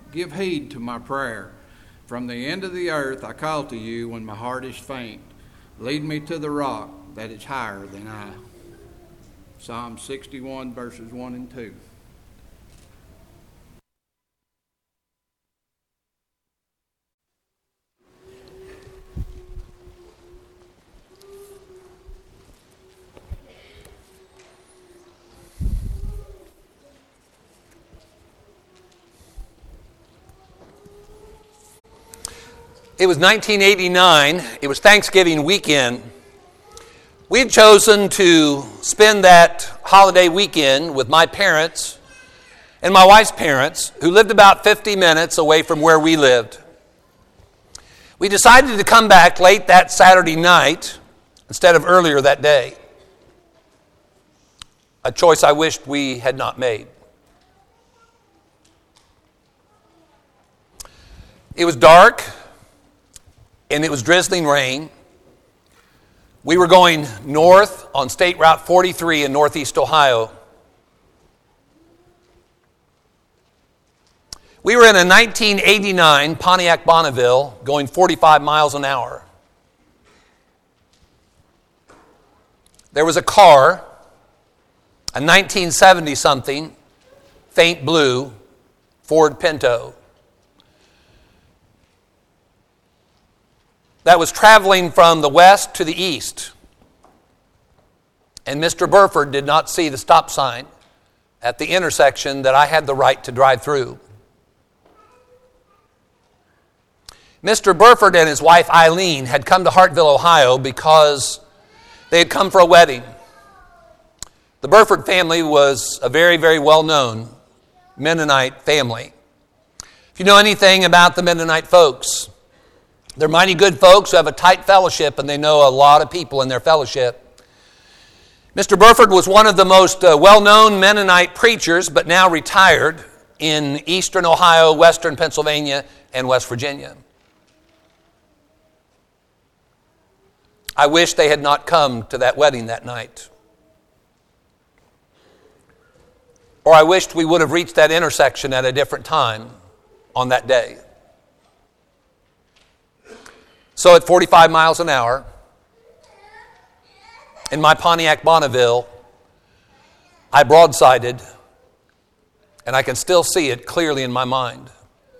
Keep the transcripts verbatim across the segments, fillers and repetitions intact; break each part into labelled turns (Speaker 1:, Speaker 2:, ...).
Speaker 1: give heed to my prayer. From the end of the earth I call to you when my heart is faint. Lead me to the rock that is higher than I. Psalm sixty-one, verses one and two.
Speaker 2: It was nineteen eighty-nine. It was Thanksgiving weekend. We had chosen to spend that holiday weekend with my parents and my wife's parents, who lived about fifty minutes away from where we lived. We decided to come back late that Saturday night instead of earlier that day. A choice I wished we had not made. It was dark, and it was drizzling rain. We were going north on State Route forty-three in Northeast Ohio. We were in a nineteen eighty-nine Pontiac Bonneville going forty-five miles an hour. There was a car, a nineteen seventy something, faint blue Ford Pinto, that was traveling from the west to the east. And Mister Burford did not see the stop sign at the intersection that I had the right to drive through. Mister Burford and his wife Eileen had come to Hartville, Ohio because they had come for a wedding. The Burford family was a very, very well-known Mennonite family. If you know anything about the Mennonite folks, they're mighty good folks who have a tight fellowship, and they know a lot of people in their fellowship. Mister Burford was one of the most uh, well-known Mennonite preachers, but now retired, in eastern Ohio, western Pennsylvania, and West Virginia. I wish they had not come to that wedding that night. Or I wished we would have reached that intersection at a different time on that day. So at forty-five miles an hour, in my Pontiac Bonneville, I broadsided, and I can still see it clearly in my mind.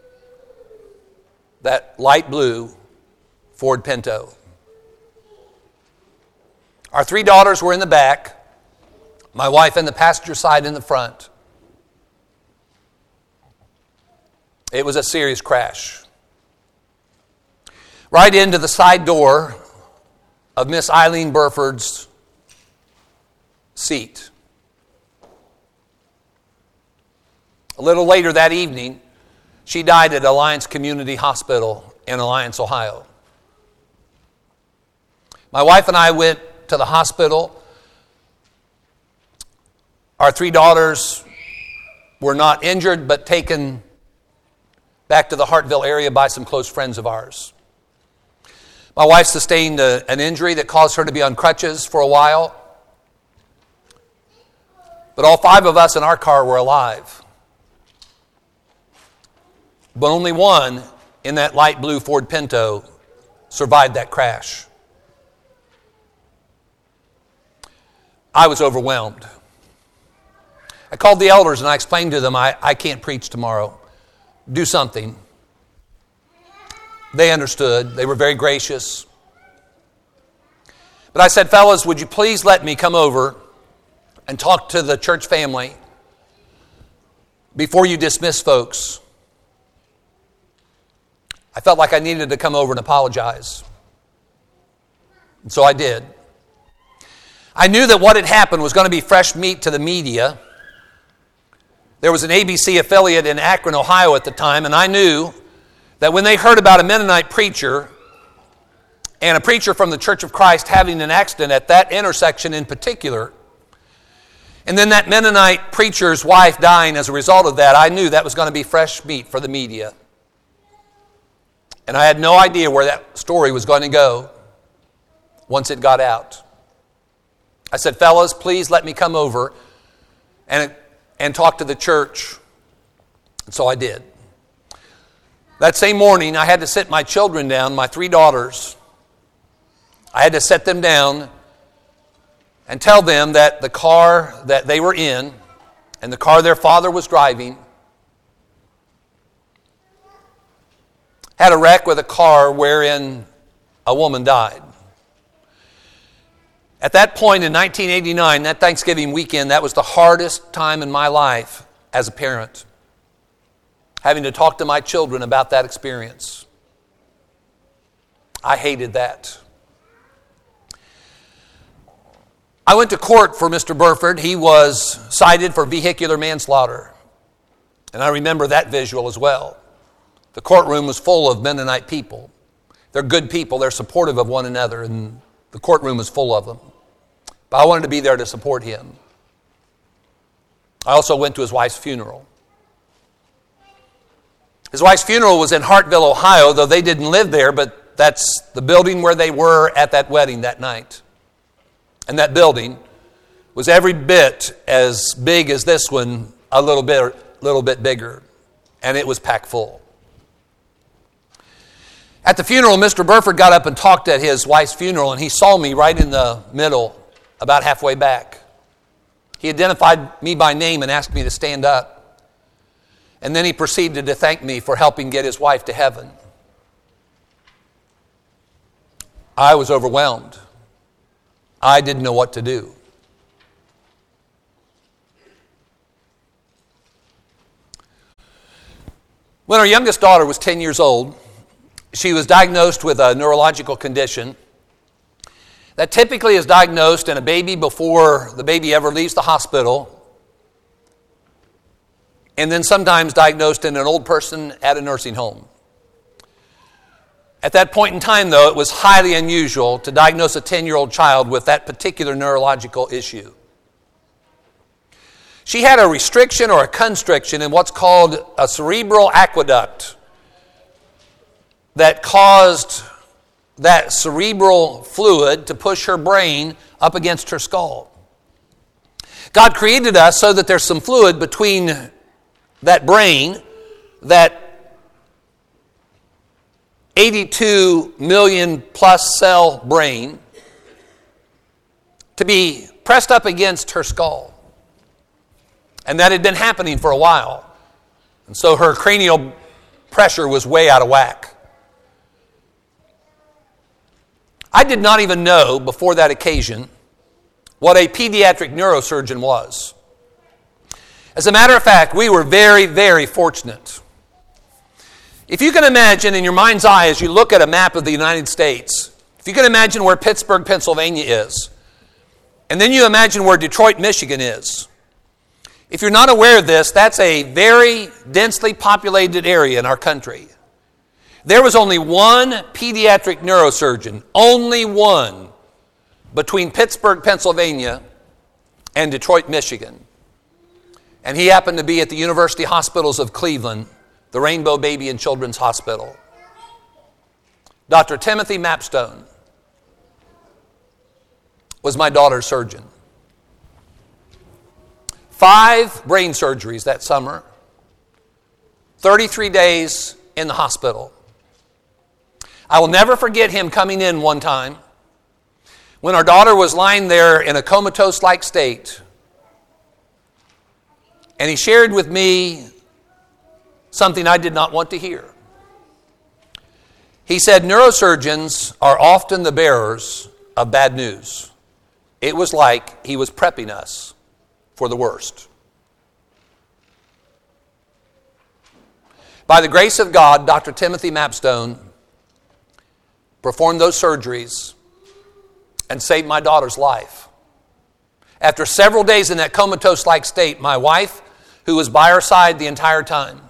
Speaker 2: That light blue Ford Pinto. Our three daughters were in the back, my wife in the passenger side in the front. It was a serious crash. Right into the side door of Miss Eileen Burford's seat. A little later that evening, she died at Alliance Community Hospital in Alliance, Ohio. My wife and I went to the hospital. Our three daughters were not injured, but taken back to the Hartville area by some close friends of ours. My wife sustained a, an injury that caused her to be on crutches for a while. But all five of us in our car were alive. But only one in that light blue Ford Pinto survived that crash. I was overwhelmed. I called the elders and I explained to them, I, I can't preach tomorrow. Do something. They understood. They were very gracious. But I said, fellas, would you please let me come over and talk to the church family before you dismiss folks? I felt like I needed to come over and apologize. And so I did. I knew that what had happened was going to be fresh meat to the media. There was an A B C affiliate in Akron, Ohio at the time, and I knew that when they heard about a Mennonite preacher and a preacher from the Church of Christ having an accident at that intersection in particular, and then that Mennonite preacher's wife dying as a result of that, I knew that was going to be fresh meat for the media. And I had no idea where that story was going to go once it got out. I said, fellas, please let me come over and, and talk to the church. And so I did. That same morning, I had to sit my children down, my three daughters. I had to set them down and tell them that the car that they were in and the car their father was driving had a wreck with a car wherein a woman died. At that point in nineteen eighty-nine, that Thanksgiving weekend, that was the hardest time in my life as a parent, having to talk to my children about that experience. I hated that. I went to court for Mister Burford. He was cited for vehicular manslaughter. And I remember that visual as well. The courtroom was full of Mennonite people. They're good people. They're supportive of one another, and the courtroom was full of them. But I wanted to be there to support him. I also went to his wife's funeral. His wife's funeral was in Hartville, Ohio, though they didn't live there, but that's the building where they were at that wedding that night. And that building was every bit as big as this one, a little bit, little bit bigger. And it was packed full. At the funeral, Mister Burford got up and talked at his wife's funeral, and he saw me right in the middle, about halfway back. He identified me by name and asked me to stand up. And then he proceeded to thank me for helping get his wife to heaven. I was overwhelmed. I didn't know what to do. When our youngest daughter was ten years old, she was diagnosed with a neurological condition that typically is diagnosed in a baby before the baby ever leaves the hospital, and then sometimes diagnosed in an old person at a nursing home. At that point in time, though, it was highly unusual to diagnose a ten-year-old child with that particular neurological issue. She had a restriction or a constriction in what's called a cerebral aqueduct that caused that cerebral fluid to push her brain up against her skull. God created us so that there's some fluid between that brain, that eighty-two million plus cell brain, to be pressed up against her skull. And that had been happening for a while. And so her cranial pressure was way out of whack. I did not even know before that occasion what a pediatric neurosurgeon was. As a matter of fact, we were very, very fortunate. If you can imagine in your mind's eye as you look at a map of the United States, if you can imagine where Pittsburgh, Pennsylvania is, and then you imagine where Detroit, Michigan is. If you're not aware of this, that's a very densely populated area in our country. There was only one pediatric neurosurgeon, only one, between Pittsburgh, Pennsylvania and Detroit, Michigan. And he happened to be at the University Hospitals of Cleveland, the Rainbow Baby and Children's Hospital. Doctor Timothy Mapstone was my daughter's surgeon. Five brain surgeries that summer, thirty-three days in the hospital. I will never forget him coming in one time when our daughter was lying there in a comatose-like state. And he shared with me something I did not want to hear. He said, neurosurgeons are often the bearers of bad news. It was like he was prepping us for the worst. By the grace of God, Doctor Timothy Mapstone performed those surgeries and saved my daughter's life. After several days in that comatose-like state, my wife, who was by her side the entire time,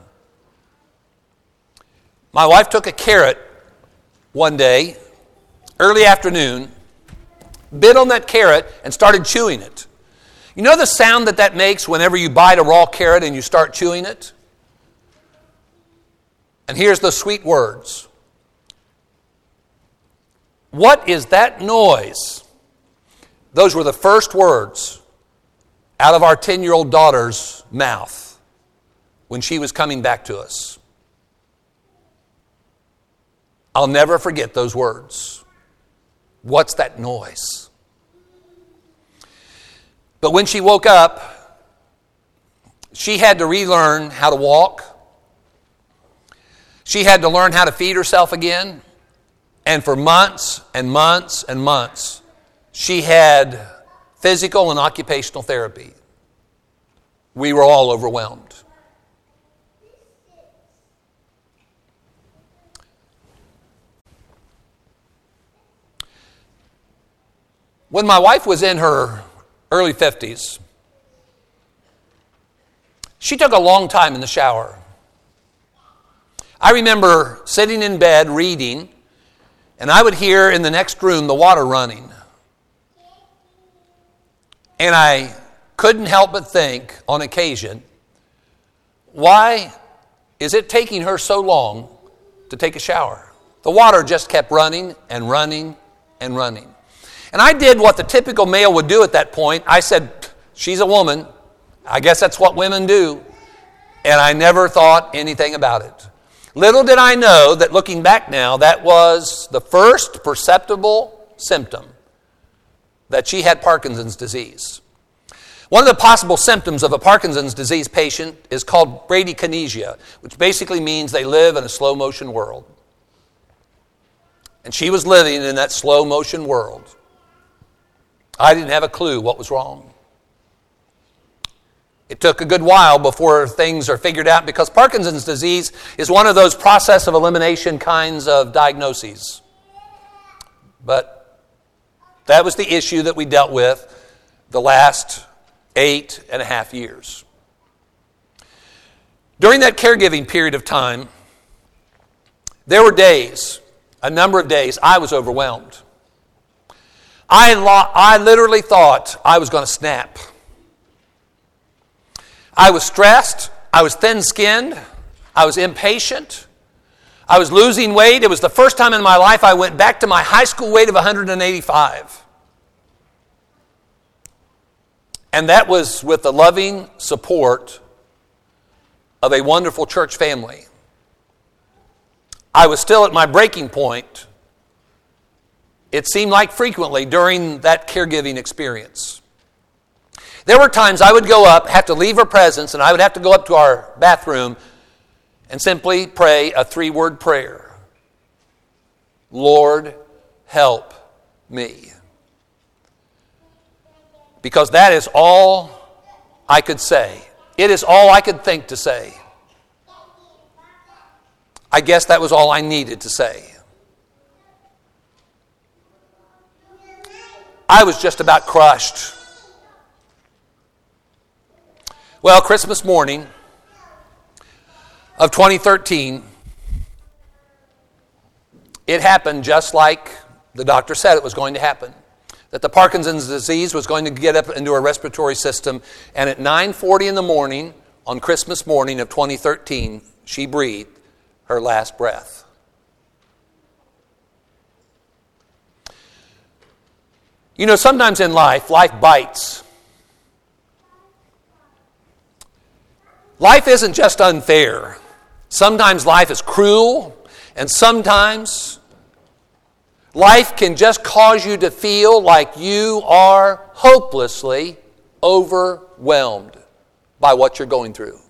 Speaker 2: my wife took a carrot one day, early afternoon, bit on that carrot and started chewing it. You know the sound that that makes whenever you bite a raw carrot and you start chewing it? And here's the sweet words. What is that noise? Those were the first words out of our ten-year-old daughter's mouth when she was coming back to us. I'll never forget those words. What's that noise? But when she woke up, she had to relearn how to walk. She had to learn how to feed herself again. And for months and months and months, she had physical and occupational therapy. We were all overwhelmed. When my wife was in her early fifties, she took a long time in the shower. I remember sitting in bed reading, and I would hear in the next room the water running. And I couldn't help but think on occasion, why is it taking her so long to take a shower? The water just kept running and running and running. And I did what the typical male would do at that point. I said, she's a woman. I guess that's what women do. And I never thought anything about it. Little did I know that looking back now, that was the first perceptible symptom that she had Parkinson's disease. One of the possible symptoms of a Parkinson's disease patient is called bradykinesia, which basically means they live in a slow motion world. And she was living in that slow motion world. I didn't have a clue what was wrong. It took a good while before things are figured out because Parkinson's disease is one of those process of elimination kinds of diagnoses. But that was the issue that we dealt with the last eight and a half years. During that caregiving period of time, there were days, a number of days, I was overwhelmed. I, lo- I literally thought I was going to snap. I was stressed. I was thin-skinned. I was impatient. I was losing weight. It was the first time in my life I went back to my high school weight of one hundred eighty-five. And that was with the loving support of a wonderful church family. I was still at my breaking point. It seemed like frequently during that caregiving experience. There were times I would go up, have to leave her presence, and I would have to go up to our bathroom and simply pray a three-word prayer. Lord, help me. Because that is all I could say. It is all I could think to say. I guess that was all I needed to say. I was just about crushed. Well, Christmas morning of twenty thirteen, it happened just like the doctor said it was going to happen. That the Parkinson's disease was going to get up into her respiratory system, and at nine forty in the morning on Christmas morning of twenty thirteen, she breathed her last breath. You know, sometimes in life, life bites. Life isn't just unfair. Sometimes life is cruel, and sometimes life can just cause you to feel like you are hopelessly overwhelmed by what you're going through.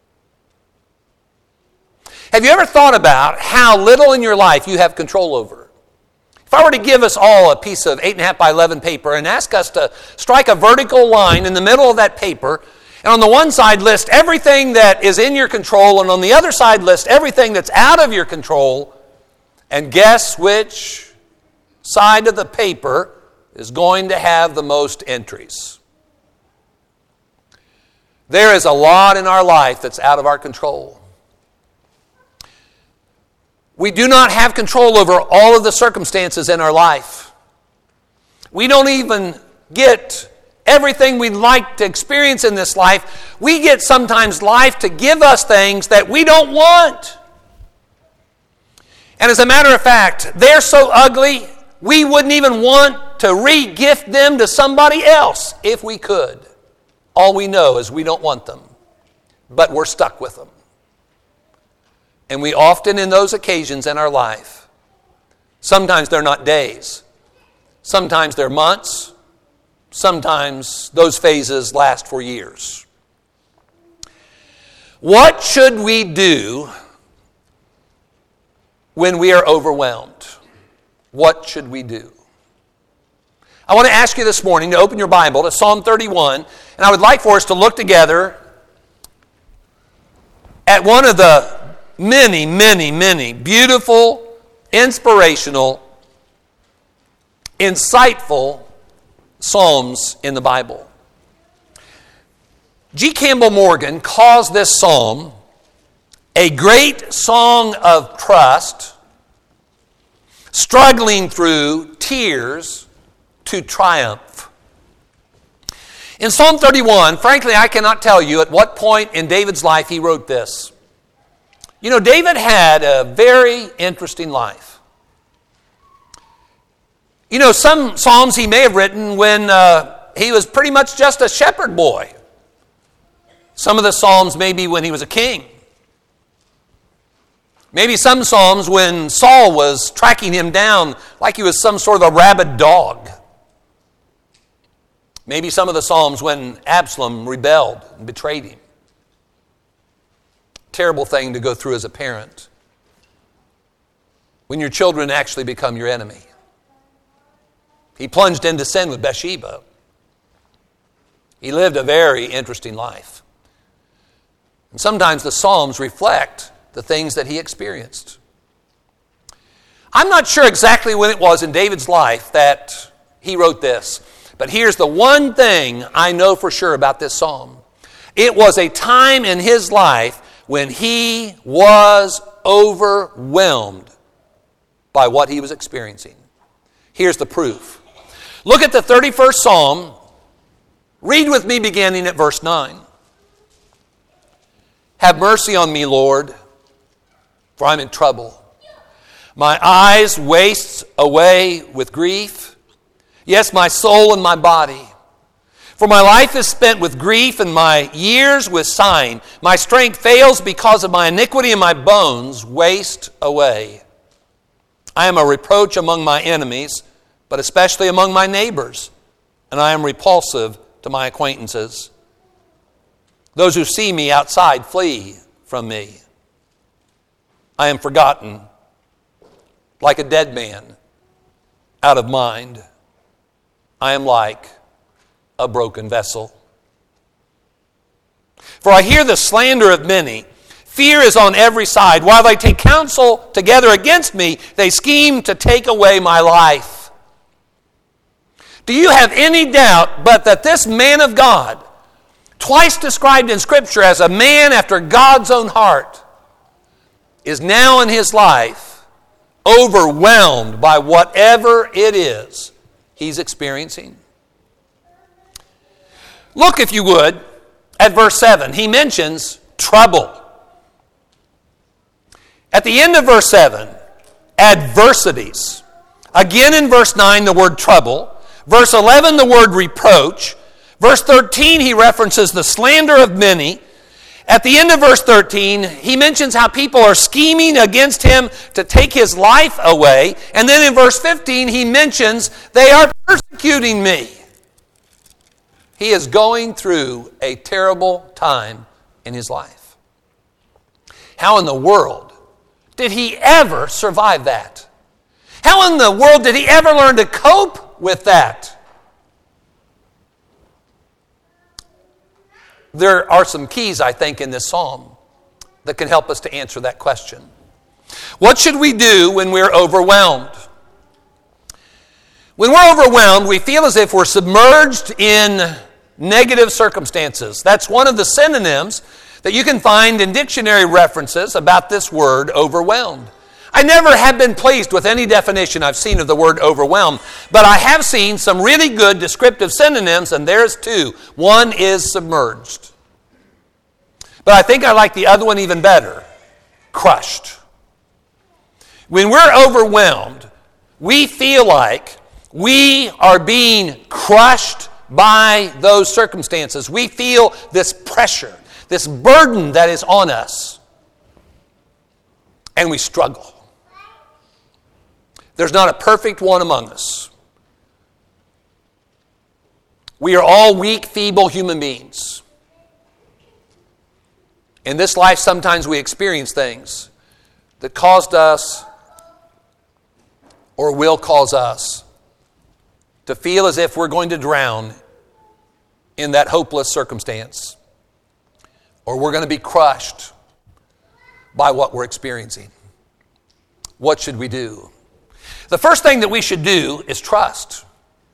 Speaker 2: Have you ever thought about how little in your life you have control over? If I were to give us all a piece of eight and a half by eleven paper and ask us to strike a vertical line in the middle of that paper, and on the one side list everything that is in your control, and on the other side list everything that's out of your control, and guess which side of the paper is going to have the most entries? There is a lot in our life that's out of our control. We do not have control over all of the circumstances in our life. We don't even get everything we'd like to experience in this life. We get sometimes life to give us things that we don't want. And as a matter of fact, they're so ugly, we wouldn't even want to re-gift them to somebody else if we could. All we know is we don't want them, but we're stuck with them. And we often, in those occasions in our life, Sometimes they're not days. Sometimes they're months. Sometimes those phases last for years. What should we do when we are overwhelmed? What should we do? I want to ask you this morning to open your Bible to Psalm thirty-one, and I would like for us to look together at one of the many, many, many beautiful, inspirational, insightful psalms in the Bible. G. Campbell Morgan calls this psalm a great song of trust, struggling through tears to triumph. In Psalm thirty-one, frankly, I cannot tell you at what point in David's life he wrote this. You know, David had a very interesting life. You know, some psalms he may have written when uh, he was pretty much just a shepherd boy. Some of the psalms maybe when he was a king. Maybe some psalms when Saul was tracking him down like he was some sort of a rabid dog. Maybe some of the psalms when Absalom rebelled and betrayed him. Terrible thing to go through as a parent. When your children actually become your enemy. He plunged into sin with Bathsheba. He lived a very interesting life. And sometimes the Psalms reflect the things that he experienced. I'm not sure exactly when it was in David's life that he wrote this, but here's the one thing I know for sure about this psalm. It was a time in his life when he was overwhelmed by what he was experiencing. Here's the proof. Look at the thirty-first Psalm. Read with me beginning at verse nine. Have mercy on me, Lord, for I'm in trouble. My eyes waste away with grief. Yes, my soul and my body. For my life is spent with grief and my years with sighing. My strength fails because of my iniquity and my bones waste away. I am a reproach among my enemies, but especially among my neighbors, and I am repulsive to my acquaintances. Those who see me outside flee from me. I am forgotten, like a dead man, out of mind. I am like a broken vessel. For I hear the slander of many. Fear is on every side. While they take counsel together against me, they scheme to take away my life. Do you have any doubt but that this man of God, twice described in Scripture as a man after God's own heart, is now in his life overwhelmed by whatever it is he's experiencing? Look, if you would, at verse seven. He mentions trouble. At the end of verse seven, adversities. Again in verse nine, the word trouble. Verse eleven, the word reproach. Verse thirteen, he references the slander of many. At the end of verse thirteen, he mentions how people are scheming against him to take his life away. And then in verse fifteen, he mentions they are persecuting me. He is going through a terrible time in his life. How in the world did he ever survive that? How in the world did he ever learn to cope with that? There are some keys, I think, in this psalm that can help us to answer that question. What should we do when we're overwhelmed? When we're overwhelmed, we feel as if we're submerged in negative circumstances. That's one of the synonyms that you can find in dictionary references about this word, overwhelmed. I never have been pleased with any definition I've seen of the word overwhelmed, but I have seen some really good descriptive synonyms, and there's two. One is submerged. But I think I like the other one even better, crushed. When we're overwhelmed, we feel like we are being crushed by those circumstances. We feel this pressure, this burden that is on us, and we struggle. There's not a perfect one among us. We are all weak, feeble human beings. In this life, sometimes we experience things that caused us or will cause us to feel as if we're going to drown in that hopeless circumstance, or we're going to be crushed by what we're experiencing. What should we do? The first thing that we should do is trust.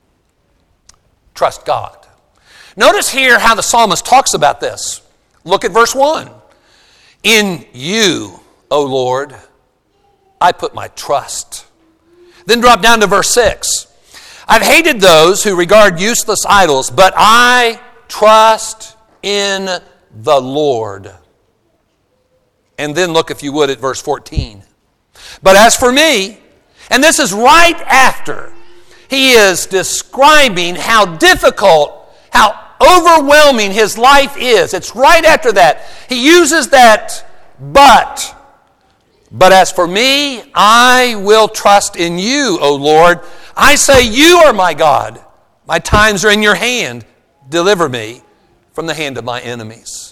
Speaker 2: Trust God. Notice here how the psalmist talks about this. Look at verse one. In you, O Lord, I put my trust. Then drop down to verse six. I've hated those who regard useless idols, but I trust in the Lord. And then look, if you would, at verse fourteen. But as for me, and this is right after he is describing how difficult, how overwhelming his life is. It's right after that. He uses that but. But as for me, I will trust in you, O Lord. I say, you are my God. My times are in your hand. Deliver me from the hand of my enemies.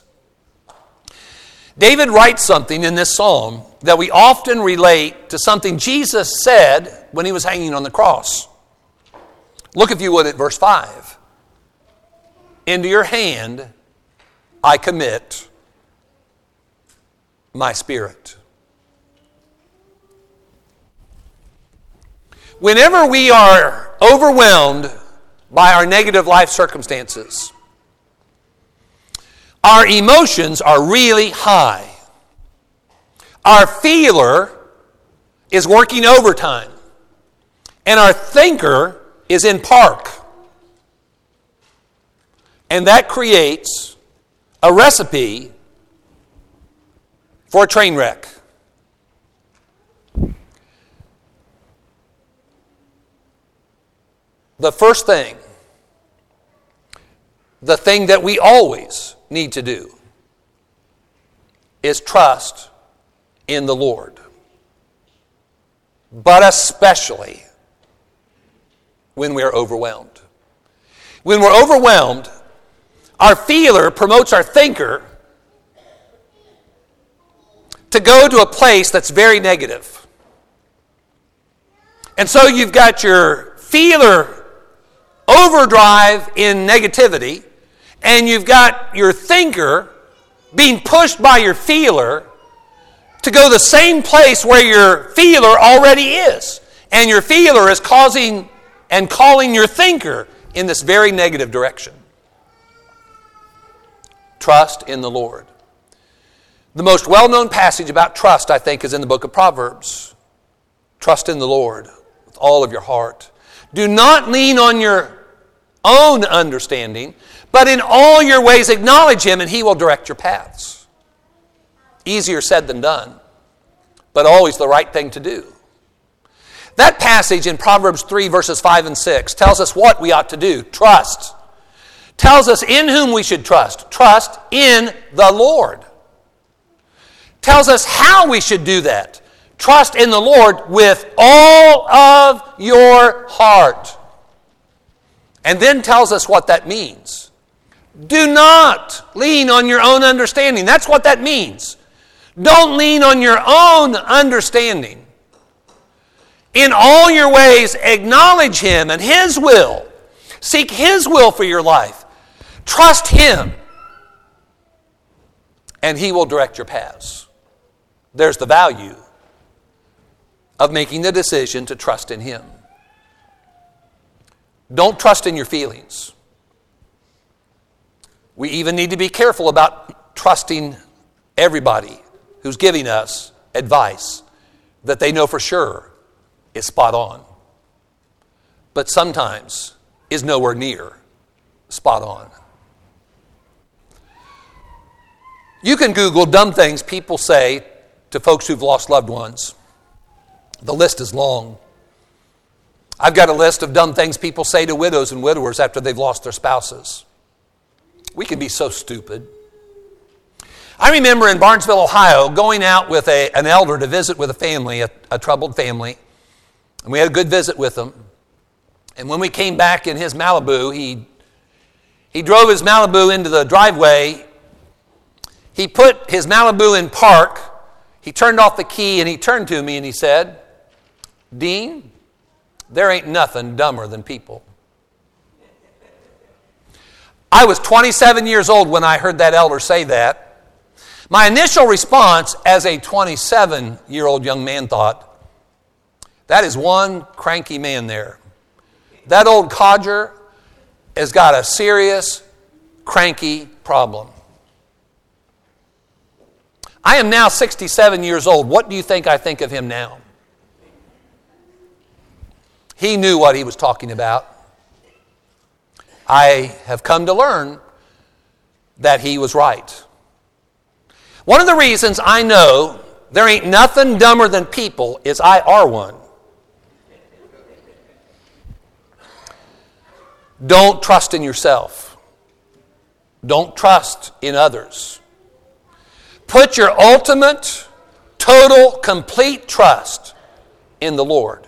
Speaker 2: David writes something in this psalm that we often relate to something Jesus said when he was hanging on the cross. Look, if you would, at verse five. Into your hand I commit my spirit. Whenever we are overwhelmed by our negative life circumstances, our emotions are really high. Our feeler is working overtime, and our thinker is in park. And that creates a recipe for a train wreck. The first thing, the thing that we always need to do, is trust in the Lord. But especially when we are overwhelmed. When we're overwhelmed, our feeler promotes our thinker to go to a place that's very negative. And so you've got your feeler overdrive in negativity, and you've got your thinker being pushed by your feeler to go the same place where your feeler already is. And your feeler is causing and calling your thinker in this very negative direction. Trust in the Lord. The most well-known passage about trust, I think, is in the book of Proverbs. Trust in the Lord with all of your heart. Do not lean on your own understanding, but in all your ways acknowledge Him, and He will direct your paths. Easier said than done, but always the right thing to do. That passage in Proverbs three, verses five and six tells us what we ought to do. Trust. Tells us in whom we should trust. Trust in the Lord. Tells us how we should do that. Trust in the Lord with all of your heart. And then tells us what that means. Do not lean on your own understanding. That's what that means. Don't lean on your own understanding. In all your ways, acknowledge Him and His will. Seek His will for your life. Trust Him. And He will direct your paths. There's the value of making the decision to trust in Him. Don't trust in your feelings. We even need to be careful about trusting everybody who's giving us advice that they know for sure is spot on, but sometimes is nowhere near spot on. You can Google dumb things people say to folks who've lost loved ones. The list is long. I've got a list of dumb things people say to widows and widowers after they've lost their spouses. We can be so stupid. I remember in Barnesville, Ohio, going out with a, an elder to visit with a family, a, a troubled family. And we had a good visit with him. And when we came back in his Malibu, he, he drove his Malibu into the driveway. He put his Malibu in park. He turned off the key and he turned to me and he said, "Dean, there ain't nothing dumber than people." I was twenty-seven years old when I heard that elder say that. My initial response as a twenty-seven-year-old young man thought, that is one cranky man there. That old codger has got a serious, cranky problem. I am now sixty-seven years old. What do you think I think of him now? He knew what he was talking about. I have come to learn that he was right. One of the reasons I know there ain't nothing dumber than people is I are one. Don't trust in yourself. Don't trust in others. Put your ultimate, total, complete trust in the Lord.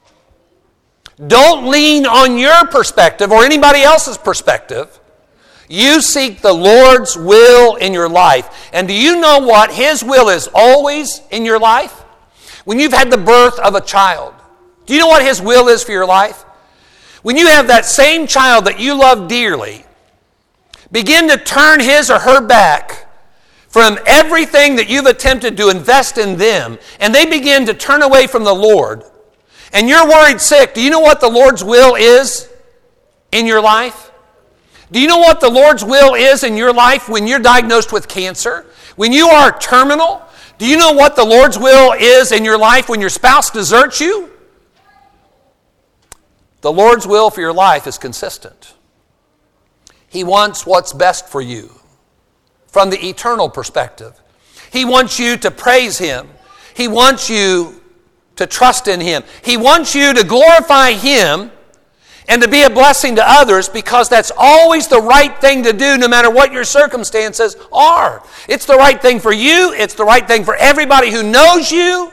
Speaker 2: Don't lean on your perspective or anybody else's perspective. You seek the Lord's will in your life. And do you know what His will is always in your life? When you've had the birth of a child, do you know what His will is for your life? When you have that same child that you love dearly, begin to turn his or her back from everything that you've attempted to invest in them, and they begin to turn away from the Lord, and you're worried sick, do you know what the Lord's will is in your life? Do you know what the Lord's will is in your life when you're diagnosed with cancer? When you are terminal? Do you know what the Lord's will is in your life when your spouse deserts you? The Lord's will for your life is consistent. He wants what's best for you from the eternal perspective. He wants you to praise Him. He wants you to trust in Him. He wants you to glorify Him and to be a blessing to others, because that's always the right thing to do no matter what your circumstances are. It's the right thing for you. It's the right thing for everybody who knows you,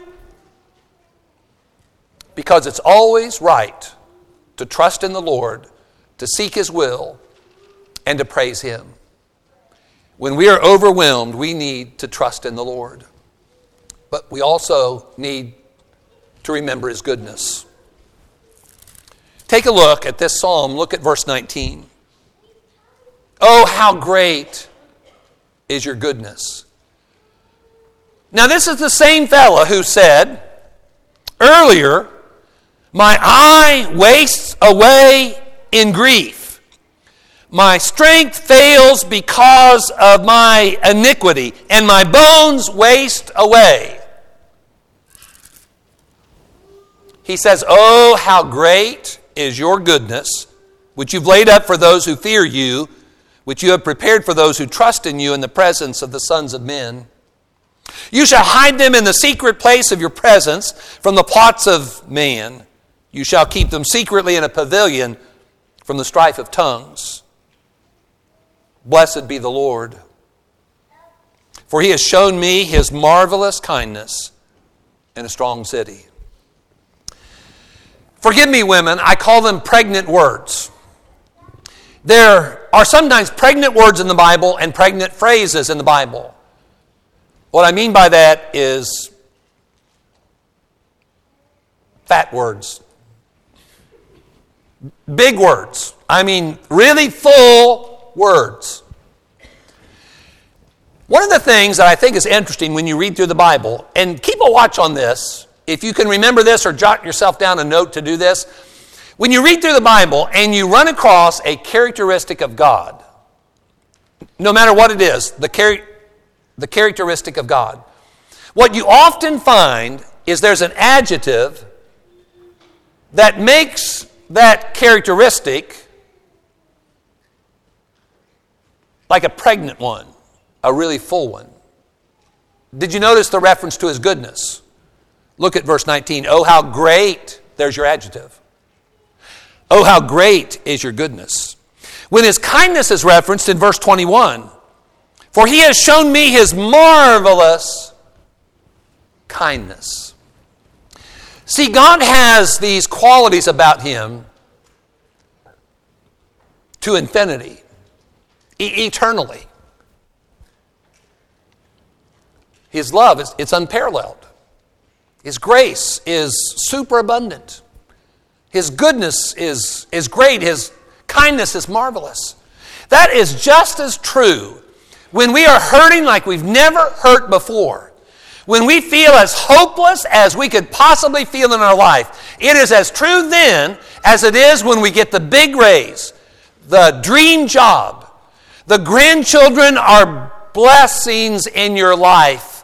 Speaker 2: because it's always right to trust in the Lord, to seek His will, and to praise Him. When we are overwhelmed, we need to trust in the Lord. But we also need to remember His goodness. Take a look at this psalm. Look at verse nineteen. Oh, how great is your goodness. Now, this is the same fellow who said earlier, my eye wastes away in grief. My strength fails because of my iniquity, and my bones waste away. He says, oh, how great is your goodness, which you've laid up for those who fear you, which you have prepared for those who trust in you in the presence of the sons of men. You shall hide them in the secret place of your presence from the plots of man. You shall keep them secretly in a pavilion from the strife of tongues. Blessed be the Lord, for He has shown me His marvelous kindness in a strong city. Forgive me, women, I call them pregnant words. There are sometimes pregnant words in the Bible and pregnant phrases in the Bible. What I mean by that is fat words. Big words. I mean, really full words. One of the things that I think is interesting when you read through the Bible, and keep a watch on this, if you can remember this or jot yourself down a note to do this, when you read through the Bible and you run across a characteristic of God, no matter what it is, the, char- the characteristic of God, what you often find is there's an adjective that makes that characteristic like a pregnant one, a really full one. Did you notice the reference to His goodness? Look at verse nineteen. Oh, how great, there's your adjective. Oh, how great is your goodness. When His kindness is referenced in verse twenty-one, for He has shown me His marvelous kindness. See, God has these qualities about Him to infinity, e- eternally. His love is it's unparalleled. His grace is superabundant. His goodness is, is great. His kindness is marvelous. That is just as true when we are hurting like we've never hurt before. When we feel as hopeless as we could possibly feel in our life. It is as true then as it is when we get the big raise, the dream job. The grandchildren are blessings in your life.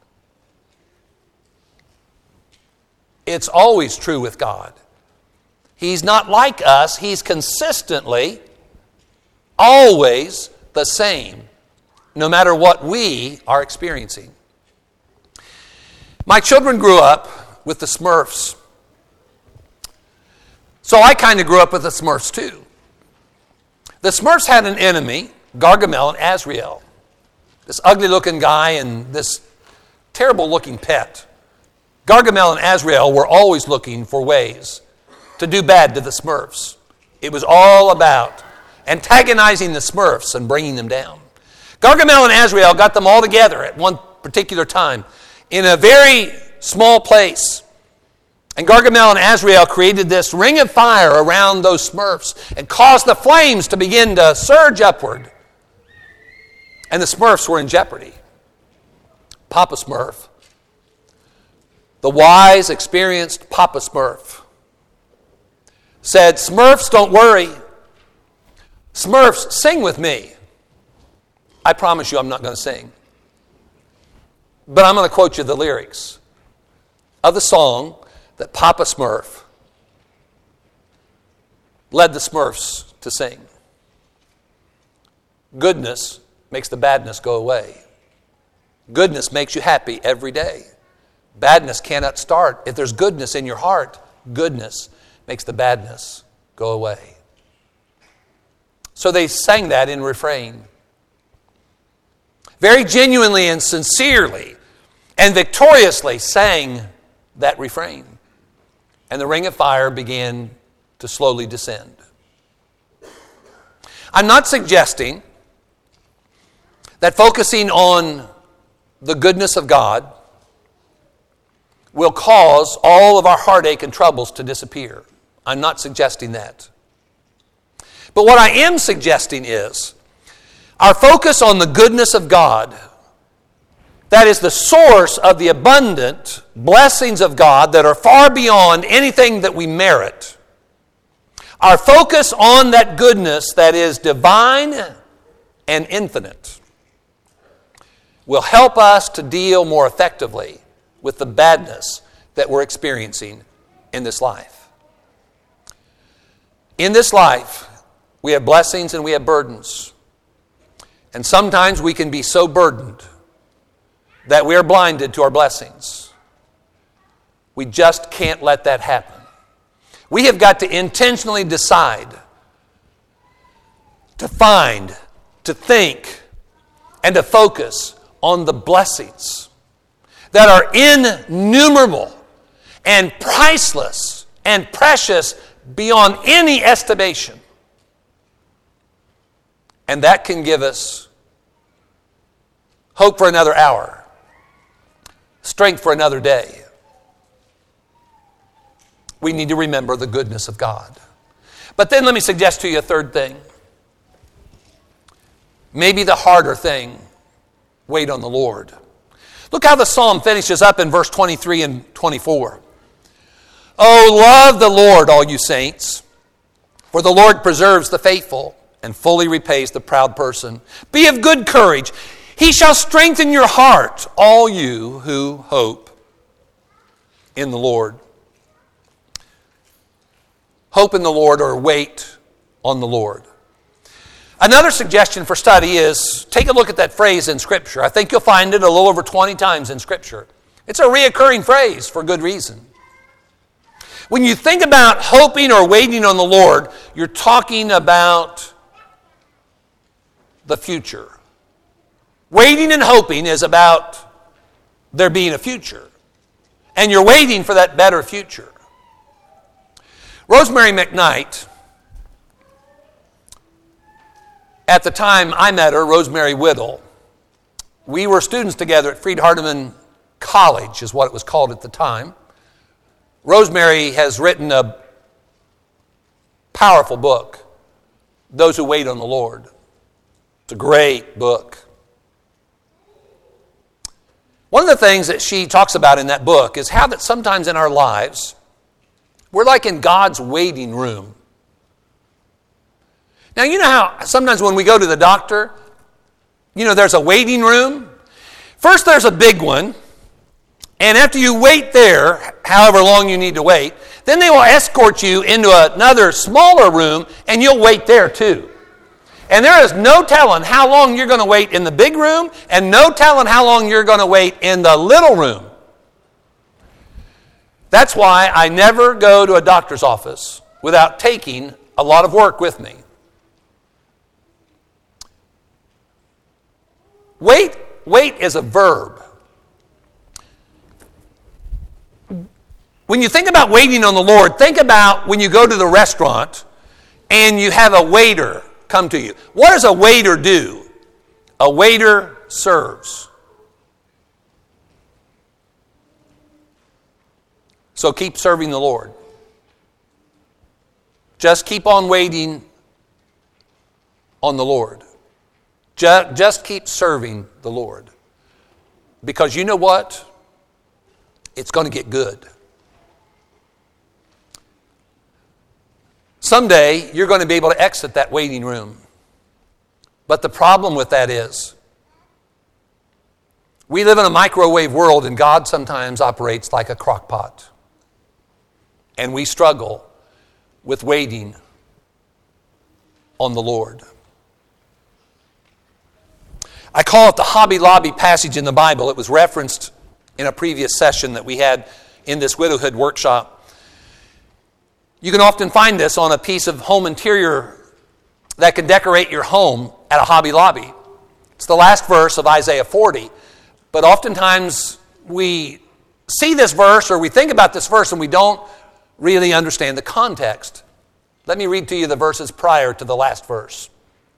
Speaker 2: It's always true with God. He's not like us. He's consistently, always the same, no matter what we are experiencing. My children grew up with the Smurfs. So I kind of grew up with the Smurfs too. The Smurfs had an enemy, Gargamel and Azrael. This ugly-looking guy and this terrible-looking pet. Gargamel and Azrael were always looking for ways to do bad to the Smurfs. It was all about antagonizing the Smurfs and bringing them down. Gargamel and Azrael got them all together at one particular time in a very small place. And Gargamel and Azrael created this ring of fire around those Smurfs and caused the flames to begin to surge upward. And the Smurfs were in jeopardy. Papa Smurf, the wise, experienced Papa Smurf, said, "Smurfs, don't worry. Smurfs, sing with me." I promise you I'm not going to sing. But I'm going to quote you the lyrics of the song that Papa Smurf led the Smurfs to sing. Goodness makes the badness go away. Goodness makes you happy every day. Badness cannot start. If there's goodness in your heart, goodness makes the badness go away. So they sang that in refrain. Very genuinely and sincerely and victoriously sang that refrain. And the ring of fire began to slowly descend. I'm not suggesting that focusing on the goodness of God will cause all of our heartache and troubles to disappear. I'm not suggesting that. But what I am suggesting is our focus on the goodness of God, that is the source of the abundant blessings of God that are far beyond anything that we merit. Our focus on that goodness that is divine and infinite will help us to deal more effectively with the badness that we're experiencing in this life. In this life, we have blessings and we have burdens. And sometimes we can be so burdened that we are blinded to our blessings. We just can't let that happen. We have got to intentionally decide to find, to think, and to focus on the blessings that are innumerable and priceless and precious beyond any estimation. And that can give us hope for another hour, strength for another day. We need to remember the goodness of God. But then let me suggest to you a third thing. Maybe the harder thing, wait on the Lord. Look how the psalm finishes up in verse twenty-three and twenty-four. Oh, love the Lord, all you saints, for the Lord preserves the faithful and fully repays the proud person. Be of good courage. He shall strengthen your heart, all you who hope in the Lord. Hope in the Lord or wait on the Lord. Another suggestion for study is take a look at that phrase in Scripture. I think you'll find it a little over twenty times in Scripture. It's a reoccurring phrase for good reason. When you think about hoping or waiting on the Lord, you're talking about the future. Waiting and hoping is about there being a future. And you're waiting for that better future. Rosemary McKnight, at the time I met her, Rosemary Whittle, we were students together at Freed-Hardeman College, is what it was called at the time. Rosemary has written a powerful book, Those Who Wait on the Lord. It's a great book. One of the things that she talks about in that book is how that sometimes in our lives, we're like in God's waiting room. Now, you know how sometimes when we go to the doctor, you know, there's a waiting room. First, there's a big one. And after you wait there, however long you need to wait, then they will escort you into another smaller room, and you'll wait there too. And there is no telling how long you're going to wait in the big room, and no telling how long you're going to wait in the little room. That's why I never go to a doctor's office without taking a lot of work with me. Wait, wait is a verb. When you think about waiting on the Lord, think about when you go to the restaurant and you have a waiter come to you. What does a waiter do? A waiter serves. So keep serving the Lord. Just keep on waiting on the Lord. Just keep serving the Lord. Because you know what? It's going to get good. Someday, you're going to be able to exit that waiting room. But the problem with that is, we live in a microwave world, and God sometimes operates like a crock pot. And we struggle with waiting on the Lord. I call it the Hobby Lobby passage in the Bible. It was referenced in a previous session that we had in this widowhood workshop. You can often find this on a piece of home interior that can decorate your home at a Hobby Lobby. It's the last verse of Isaiah forty. But oftentimes we see this verse or we think about this verse and we don't really understand the context. Let me read to you the verses prior to the last verse.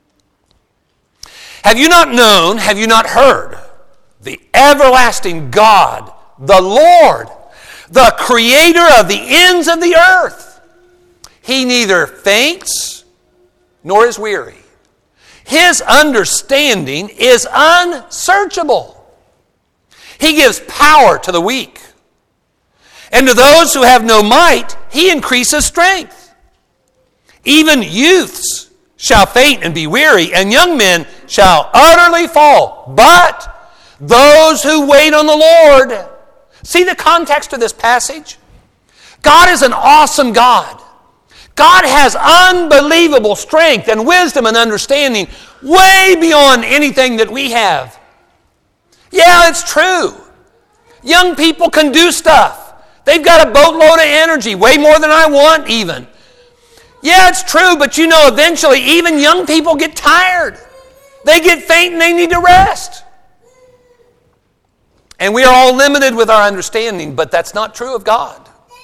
Speaker 2: Have you not known, have you not heard, the everlasting God, the Lord, the creator of the ends of the earth? He neither faints nor is weary. His understanding is unsearchable. He gives power to the weak. And to those who have no might, he increases strength. Even youths shall faint and be weary, and young men shall utterly fall. But those who wait on the Lord. See the context of this passage? God is an awesome God. God has unbelievable strength and wisdom and understanding way beyond anything that we have. Yeah, it's true. Young people can do stuff. They've got a boatload of energy, way more than I want even. Yeah, it's true, but you know, eventually even young people get tired. They get faint and they need to rest. And we are all limited with our understanding, but that's not true of God.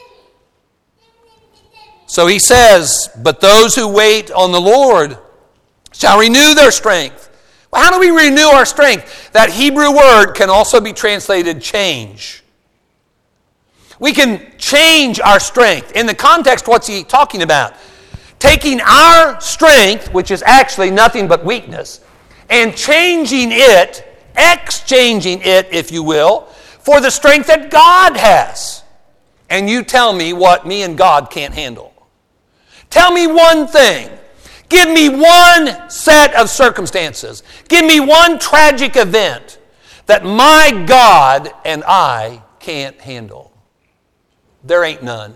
Speaker 2: So he says, but those who wait on the Lord shall renew their strength. Well, how do we renew our strength? That Hebrew word can also be translated change. We can change our strength. In the context, what's he talking about? Taking our strength, which is actually nothing but weakness, and changing it, exchanging it, if you will, for the strength that God has. And you tell me what me and God can't handle. Tell me one thing. Give me one set of circumstances. Give me one tragic event that my God and I can't handle. There ain't none.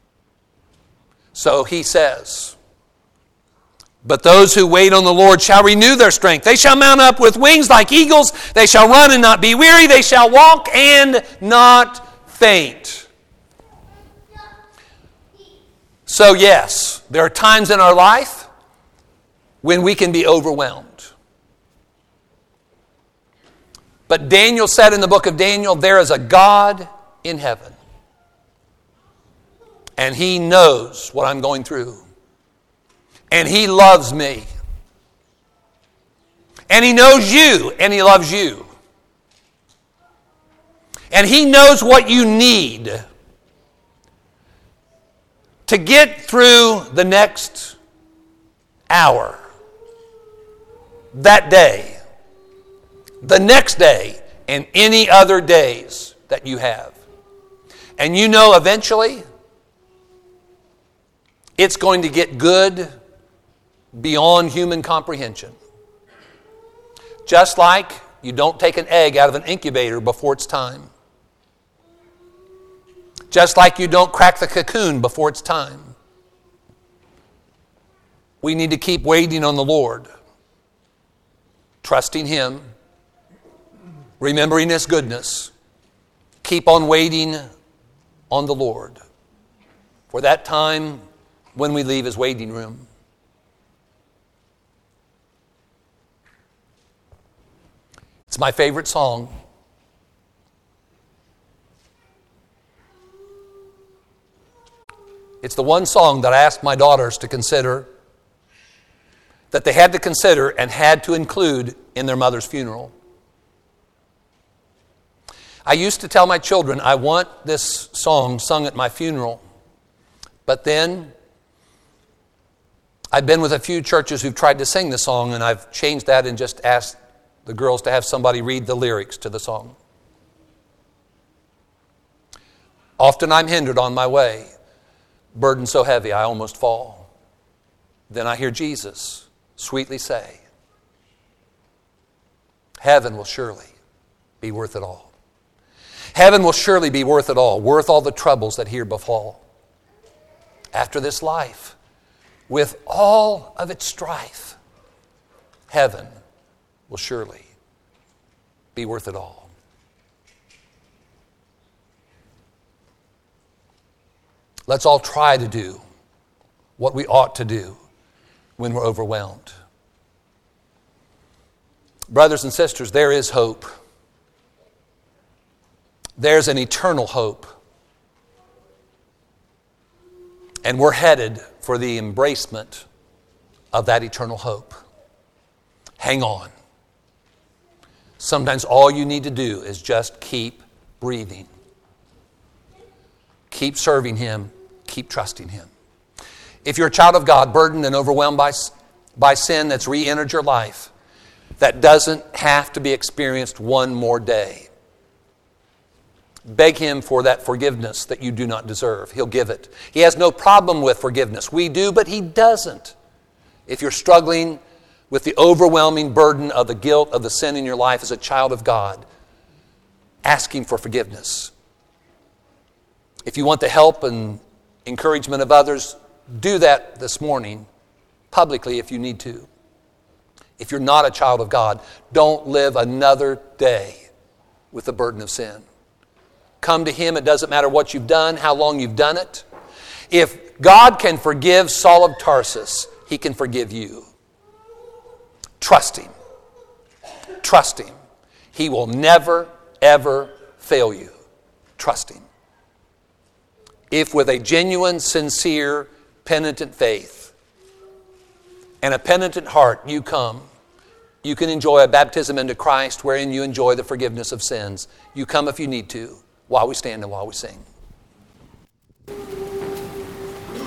Speaker 2: So he says, but those who wait on the Lord shall renew their strength. They shall mount up with wings like eagles. They shall run and not be weary. They shall walk and not faint. So yes, there are times in our life when we can be overwhelmed. But Daniel said in the book of Daniel, there is a God in heaven And He knows what I'm going through. And He loves me. And He knows you, and He loves you. And He knows what you need to get through the next hour, that day, the next day, and any other days that you have. And you know eventually it's going to get good beyond human comprehension. Just like you don't take an egg out of an incubator before it's time. Just like you don't crack the cocoon before it's time. We need to keep waiting on the Lord, trusting Him, remembering His goodness. Keep on waiting on the Lord for that time when we leave His waiting room. It's my favorite song. It's the one song that I asked my daughters to consider, that they had to consider and had to include in their mother's funeral. I used to tell my children, I want this song sung at my funeral. But then I've been with a few churches who've tried to sing the song, and I've changed that and just asked the girls to have somebody read the lyrics to the song. Often I'm hindered on my way, burden so heavy I almost fall. Then I hear Jesus sweetly say, heaven will surely be worth it all. Heaven will surely be worth it all, worth all the troubles that here befall. After this life, with all of its strife, heaven will surely be worth it all. Let's all try to do what we ought to do when we're overwhelmed. Brothers and sisters, there is hope. There's an eternal hope. And we're headed for the embracement of that eternal hope. Hang on. Sometimes all you need to do is just keep breathing. Keep serving Him. Keep trusting Him. If you're a child of God, burdened and overwhelmed by, by sin that's re-entered your life, that doesn't have to be experienced one more day. Beg Him for that forgiveness that you do not deserve. He'll give it. He has no problem with forgiveness. We do, but He doesn't. If you're struggling with the overwhelming burden of the guilt of the sin in your life as a child of God, ask Him for forgiveness. If you want the help and encouragement of others, do that this morning, publicly if you need to. If you're not a child of God, don't live another day with the burden of sin. Come to Him. It doesn't matter what you've done, how long you've done it. If God can forgive Saul of Tarsus, He can forgive you. Trust Him. Trust Him. He will never, ever fail you. Trust Him. If with a genuine, sincere, penitent faith and a penitent heart you come, you can enjoy a baptism into Christ wherein you enjoy the forgiveness of sins. You come if you need to, while we stand and while we sing.